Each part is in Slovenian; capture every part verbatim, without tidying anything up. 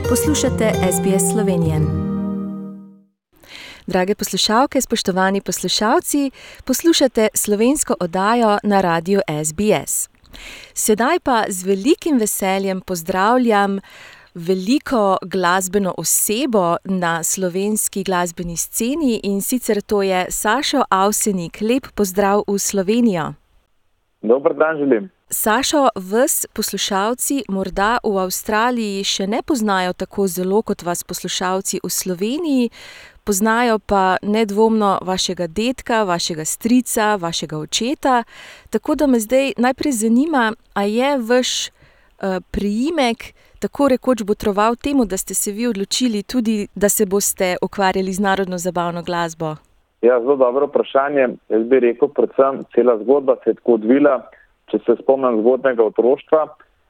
Poslušate S B S Slovenije. Drage poslušalke, spoštovani poslušalci, poslušate slovensko oddajo na radiu S B S. Sedaj pa z velikim veseljem pozdravljam veliko glasbeno osebo na slovenski glasbeni sceni, in sicer to je Sašo Avsenik. Lep pozdrav v Slovenijo. Dober dan želim. Sašo, vas poslušalci morda v Avstraliji še ne poznajo tako zelo kot vas poslušalci v Sloveniji, poznajo pa nedvomno vašega dedka, vašega strica, vašega očeta. Tako da me zdaj najprej zanima, a je vaš uh, priimek tako rekoč botroval temu, da ste se vi odločili tudi, da se boste ukvarjali z narodno zabavno glasbo? Ja, zelo dobro vprašanje. Jaz bi rekel, predvsem cela zgodba se je tako odvila. Če se spomnim zgodnega otroštva,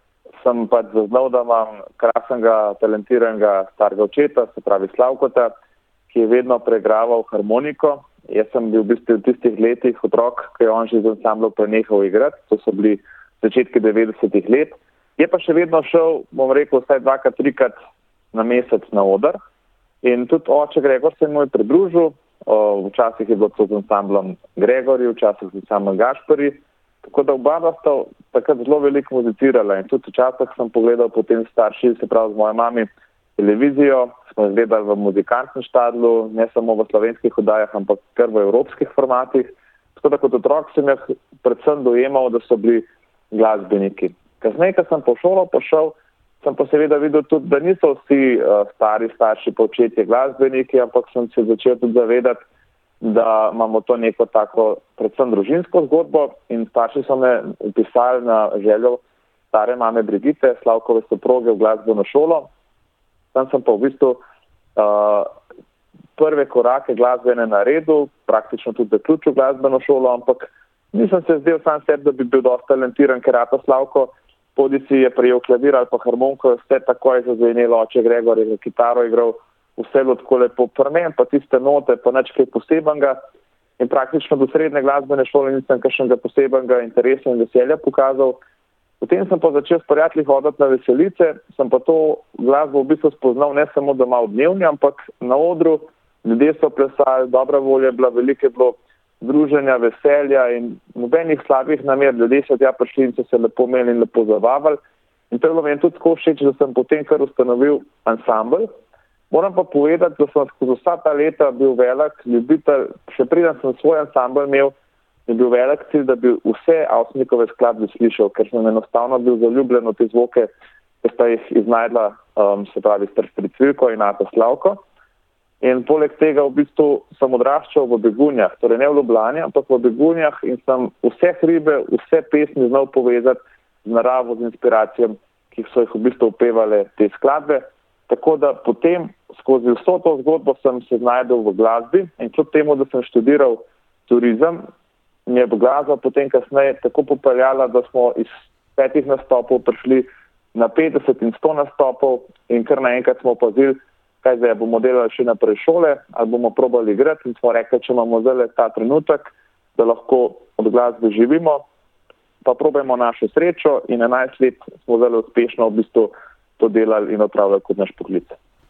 sem pač zaznal, da imam krasnega, talentiranega starega očeta, se pravi Slavkota, ki je vedno preigraval harmoniko. Jaz sem bil v bistvu v tistih letih otrok, ki je on že z ansamblom prenehal igrati. To so bili začetki devetdesetih let. Je pa še vedno šel, bom rekel, vsaj dvakrat, trikrat na mesec na oder. In tudi oče Gregor se mu je pridružil. Včasih je bilo to z ansamblom Gregorji, včasih z ansamblom Gašperi. Tako da oba sta takrat zelo veliko muzicirala in tudi včasih sem pogledal potem starši, se pravi z mojo mami, televizijo, smo gledali v muzikantskem štadlu, ne samo v slovenskih oddajah, ampak kar v evropskih formatih. Tako da kot otrok sem jih predvsem dojemal, da so bili glasbeniki. Kasneje, ko sem po šolo pošel, sem pa seveda videl tudi, da niso vsi uh, stari starši po očetje glasbeniki, ampak sem se začel tudi zavedati, da imamo to neko tako predvsem družinsko zgodbo, in starši so me upisali na željo stare mame Brigite, Slavkove soproge, v glasbeno šolo. Tam sem pa v bistvu uh, prve korake glasbene naredil, praktično tudi zaključil glasbeno šolo, ampak nisem se zdel sam sebi, da bi bil dosti talentiran, ker rata Slavko podi si je prijel klavir ali pa harmonko, vse takoj zazvenelo, oče Gregor je kitaro igral, vse bilo tako lepo pri meni, pa tiste note, pa nič kaj posebenega. In praktično do srednje glasbene šole nisem kakšnega posebenega interesa in veselja pokazal. Potem sem pa začel s prijatelji hoditi na veselice, sem pa to glasbo v bistvu spoznal ne samo doma v dnevni, ampak na odru. Ljudje so plesali, dobra volja je bila, veliko je bilo druženja, veselja in nobenih slabih namer. Ljudje so tja prišli in so se lepo imeli in lepo zabavali. In to je bilo meni tudi tako všeč, da sem potem kar ustanovil ansambel. Moram pa povedati, da sem skozi vsa ta leta bil velik ljubitelj, še preden sem svoj ansambel imel, je bil velik cilj, da bi vse Avsenikove skladbe slišal, ker sem enostavno bil zaljubljen v te zvoke, ki sta jih iznajdla, um, se pravi Str Cvilko in ata Slavko. In poleg tega v bistvu sem odraščal v Begunjah, torej ne v Ljubljani, ampak v Begunjah, in sem vse hribe, vse pesmi znal povezati z naravo, z inspiracijami, ki so jih v bistvu upevale te skladbe. Tako da potem skozi vso to zgodbo sem se znajdel v glasbi in kljub temu, da sem študiral turizem, mi je glasba potem kasneje tako popeljala, da smo iz petih nastopov prišli na petdeset in sto nastopov in kar naenkrat smo opazili, kaj zdaj bomo delali še naprej šole ali bomo probali igrati, in smo rekli, če imamo zdaj ta trenutek, da lahko od glasbe živimo, pa probajmo našo srečo, in enajst let smo zelo uspešno v bistvu to delali in opravljali kot naš poklic.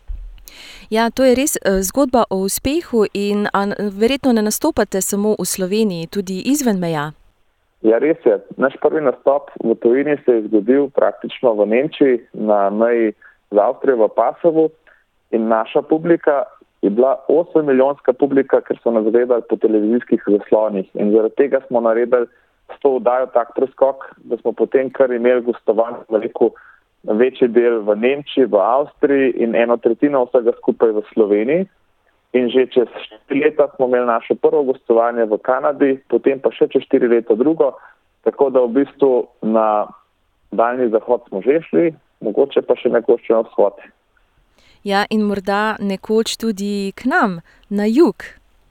Ja, to je res zgodba o uspehu in a, verjetno ne nastopate samo v Sloveniji, tudi izven meja. Ja, res je. Naš prvi nastop v tujini se je zgodil praktično v Nemčiji, na meji z Avstrijo v Passovu, in naša publika je bila osemmilijonska publika, ker so nas gledali po televizijskih zaslonih, in zaradi tega smo naredili s to oddajo tak preskok, da smo potem kar imeli gostovanje veliko večji del v Nemčiji, v Avstriji in eno tretjino vsega skupaj v Sloveniji. In že čez štiri leta smo imeli naše prvo gostovanje v Kanadi, potem pa še čez štiri leta drugo, tako da v bistvu na daljni zahod smo že šli, mogoče pa še nekoč na vzhod. Ja, in morda nekoč tudi k nam, na jug.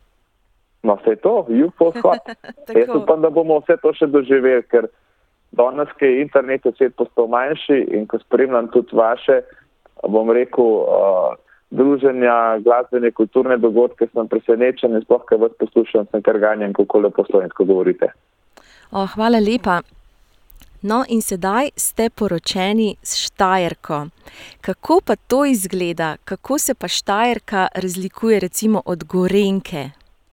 No, vse je to, jug po vzhod. Jaz upam, da bomo vse to še doživeli, ker danes, ki je internet svet postal manjši in ko spremljam tudi vaše, bom rekel, uh, druženja, glasbene, kulturne dogodke, sem presenečen in sploh, kaj vas poslušam, sem kar ganjen, kako lepo slovensko govorite. O, hvala lepa. No, in sedaj ste poročeni s Štajerko. Kako pa to izgleda? Kako se pa Štajerka razlikuje recimo od Gorenjke?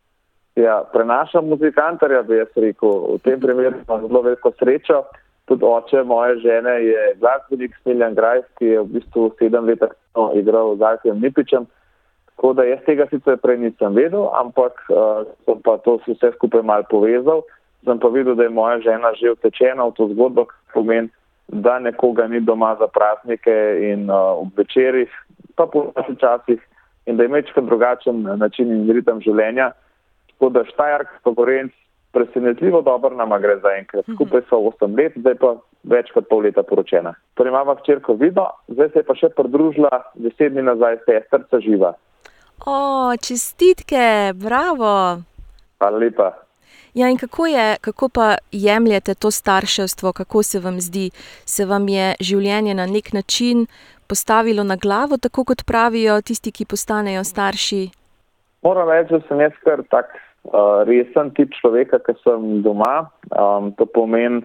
Ja, prenašam muzikantarja, bi jaz rekel. V tem primeru imam zelo veliko srečo. Tudi oče moje žene je glasbenik Smiljan Grajs, ki je v bistvu sedem let igral z Alfijem Nipičem. Tako da jaz tega sicer prej nisem vedel, ampak uh, sem pa to vse skupaj malo povezal. Sem pa videl, da je moja žena že vtečena v to zgodbo, kar pomeni, da nekoga ni doma za praznike in uh, ob večerih, pa po naših časih, in da je mečkrat drugačen način in ritem življenja. Tako da Štajerka pa Gorenjc presenetljivo dobro nama gre zaenkrat. Skupaj so osem let, zdaj pa več kot pol leta poročena. Torej imamo hčerko Vido, zdaj se je pa še pridružila deset dni nazaj sestrica Živa. O, čestitke, bravo! Hvala lepa. Ja, in kako je, kako pa jemljete to starševstvo, kako se vam zdi? Se vam je življenje na nek način postavilo na glavo, tako kot pravijo tisti, ki postanejo starši? Moram reči, da sem jaz kar tak uh, resen tip človeka, ki sem doma. Um, to pomeni,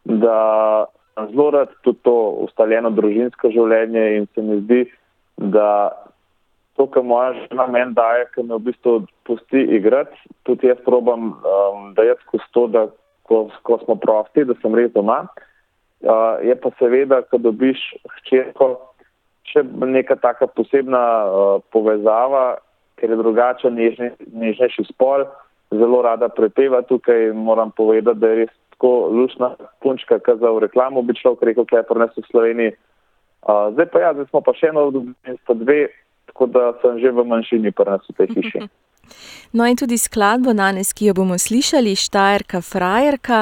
da zelo rad tudi to ustaljeno družinsko življenje in se mi zdi, da to, kar moja žena meni daje, ki me v bistvu pusti igrati, tudi jaz probam um, dajati skozi to, da ko, ko smo prosti, da sem res doma. Uh, je pa seveda, ko dobiš hčerko, še neka taka posebna uh, povezava, ker je drugačen, nežne, nežnejši spol, zelo rada prepeva tukaj. Moram povedati, da je res tako luštna punčka, ki za v reklamu bi človek rekel, kaj pri nas v Sloveniji. Uh, zdaj pa ja, zdaj smo pa še eno od dve, tako da sem že v manjšini pri nas v tej hiši. No in tudi skladbo danes, ki jo bomo slišali, Štajerka frajerka,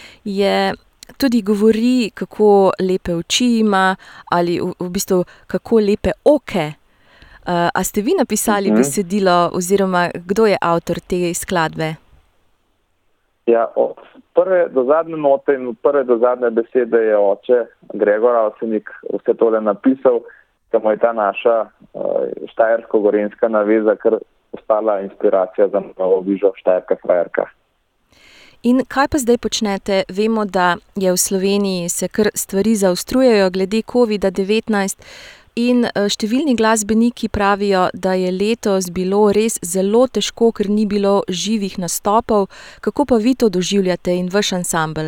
je tudi govori, kako lepe oči ima ali v, v bistvu kako lepe oke. Uh, a ste vi napisali uh-huh. besedilo oziroma kdo je avtor te skladbe? Ja, od prve do zadnje note in od prve do zadnje besede je oče Gregor Avsenik vse tole napisal, da mu je ta naša uh, štajersko-gorenjska naveza kar ostala inspiracija za novo vižo Štajerka frajerka. In kaj pa zdaj počnete? Vemo, da je v Sloveniji se kar stvari zaostrujejo glede kovida devetnajst. In številni glasbeniki pravijo, da je letos bilo res zelo težko, ker ni bilo živih nastopov. Kako pa vi to doživljate in vaš ansambel?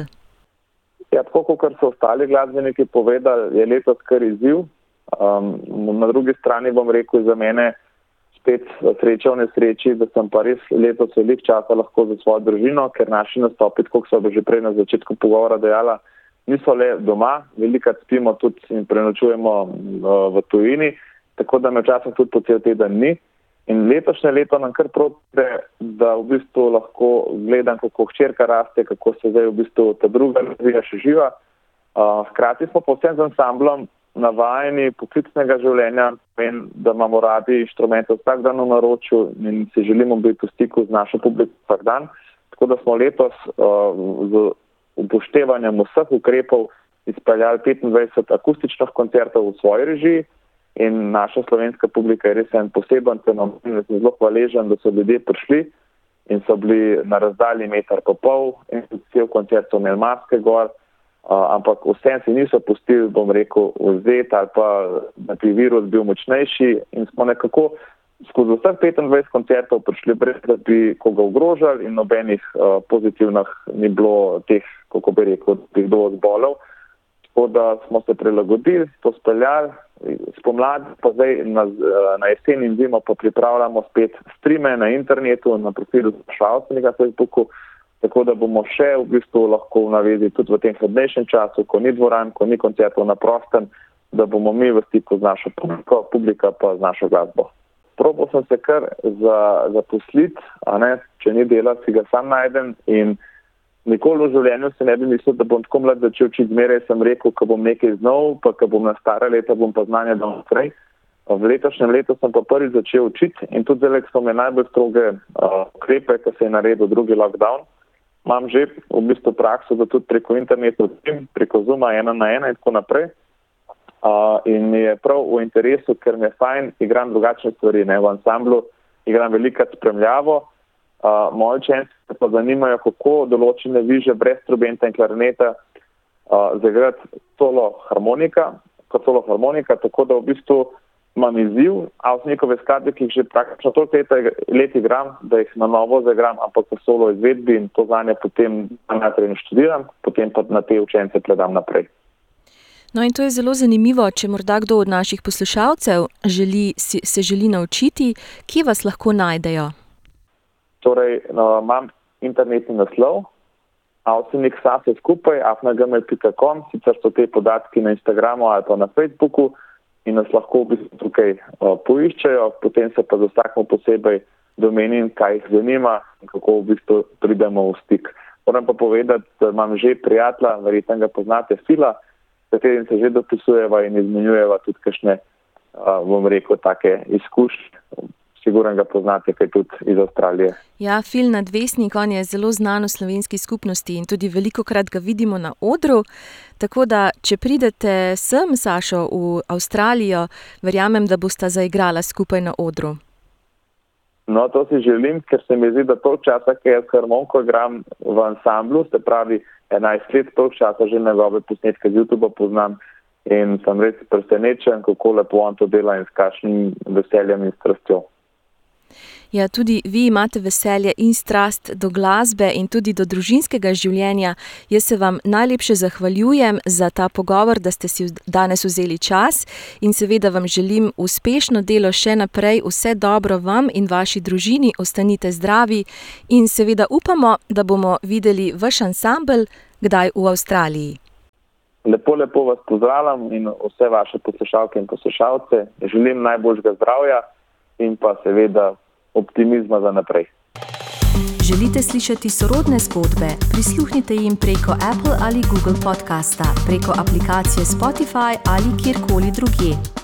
Ja, tako kot so ostali glasbeniki povedali, je letos kar izziv. Um, na drugi strani bom rekel za mene spet sreča v nesreči, da sem pa res letos veliko časa lahko za svojo družino, ker naši nastopi, kot so že prej na začetku pogovora dejala, niso le doma, velikokrat spimo tudi in prenočujemo uh, v tujini, tako da me včasih tudi po cel teden ni. In letošnje leto nam kar proti, da v bistvu lahko gledam, kako hčerka raste, kako se zdaj v bistvu ta druga razvija še živa. Uh, hkrati smo povsem z ansamblom navajeni poklicnega življenja, in da imamo radi inštrumente vsak dan v naročju in si želimo biti v stiku z našo publiko vsak dan. Tako da smo letos uh, z upoštevanjem vseh ukrepov izpeljali petindvajset akustičnih koncertov v svoji režiji in naša slovenska publika je res en poseben fenomen. Sem zelo hvaležen, da so ljudje prišli in so bili na razdalji meter pa pol in cel koncert so imeli maske gor, uh, ampak vsem se niso pustili, bom rekel, vzeti ali pa da bi virus bil močnejši in smo nekako skozi vseh petindvajset koncertov prišli brez, da bi koga ogrožali in nobenih uh, pozitivnih ni bilo teh, kako bi rekel, da bi kdo zbolel. Tako da smo se prilagodili, to speljali, spomladi pa zdaj na, na jesen in zimo pa pripravljamo spet streame na internetu, na profilu Šavstvenika na Facebooku, tako da bomo še v bistvu lahko v navezi tudi v tem hladnejšem času, ko ni dvoran, ko ni koncertov na prostem, da bomo mi v stiku z našo publiko, publika pa z našo glasbo. Probal sem se kar za, zaposliti, a ne, če ni dela, si ga sam najdem in nikoli v življenju se ne bi mislil, da bom tako mlad začel učiti. Zmeraj sem rekel, ko bom nekaj znal, pa ko bom na stara leta, bom pa znanje dal naprej. V letošnjem letu sem pa prvi začel učiti in tudi zdaj, ko so me najbolj stroge uh, ukrepe, ko se je naredil drugi lockdown, imam že v bistvu prakso, da tudi preko interneta učim, preko Zooma ena na ena in tako naprej. Uh, in mi je prav v interesu, ker mi je fajn, igram drugačne stvari, ne, v ansamblu igram velikokrat spremljavo. Uh, moji učenci pa zanimajo, kako določene viže brez trubenta in klarineta uh, zaigrati solo harmonika, kot solo harmonika, tako da v bistvu imam izziv, Avsenikove skladbe, ki jih že praktično toliko let, let igram, da jih na novo zaigram, ampak v solo izvedbi in to zanje potem najprej študiram, potem pa na te učence predam naprej. No in to je zelo zanimivo, če morda kdo od naših poslušalcev želi, se želi naučiti, kje vas lahko najdejo? Torej, no, imam internetni naslov, Avsenik Sase skupaj, afna gmail pika com, sicer so te podatki na Instagramu ali pa na Facebooku in nas lahko v bistvu tukaj uh, poiščejo, potem se pa za vsakmo posebej domenim, kaj jih zanima in kako v bistvu pridemo v stik. Moram pa povedati, da imam že prijatelja, verjetno ga poznate, Fila, s katerim se že dopisujeva in izmenjujeva tudi kakšne, uh, bom rekel, take izkušnje. Sigurno ga poznate, kaj tudi iz Avstralije. Ja, Fil Nadvesnik, on je zelo znan v slovenski skupnosti in tudi velikokrat ga vidimo na odru. Tako da, če pridete sem, Sašo, v Avstralijo, verjamem, da bosta zaigrala skupaj na odru. No, to si želim, ker se mi zdi, da toliko časa, ki jaz harmoniko igram v ansamblu, se pravi enajst let, toliko časa že njegove posnetke z YouTubea poznam in sem res presenečen, kako lepo on to dela in s kakšnim veseljem in strastjo. Ja, tudi vi imate veselje in strast do glasbe in tudi do družinskega življenja. Jaz se vam najlepše zahvaljujem za ta pogovor, da ste si danes vzeli čas in seveda vam želim uspešno delo še naprej, vse dobro vam in vaši družini, ostanite zdravi in seveda upamo, da bomo videli vaš ansambel kdaj v Avstraliji. Lepo, lepo vas pozdravljam in vse vaše poslušalke in poslušalce. Želim najboljšega zdravja in pa seveda optimizma za naprej. Želite slišati sorodne zgodbe? Prisluhnite jim preko Apple ali Google podcasta, preko aplikacije Spotify ali kjerkoli drugje.